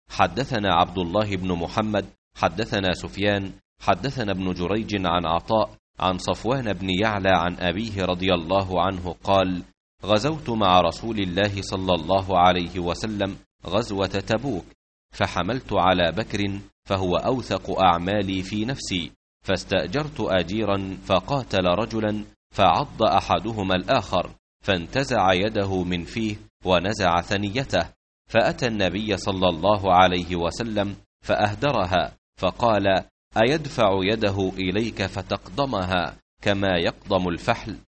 حدثنا عبد الله بن محمد حدثنا سفيان حدثنا ابن جريج عن عطاء عن صفوان بن يعلى عن أبيه رضي الله عنه قال: غزوت مع رسول الله صلى الله عليه وسلم غزوة تبوك، فحملت على بكر فهو أوثق أعمالي في نفسي، فاستأجرت أجيرا فقاتل رجلا فعض أحدهما الآخر، فانتزع يده من فيه ونزع ثنيته، فأتى النبي صلى الله عليه وسلم فأهدرها، فقال: أيدفع يده إليك فتقضمها كما يقضم الفحل؟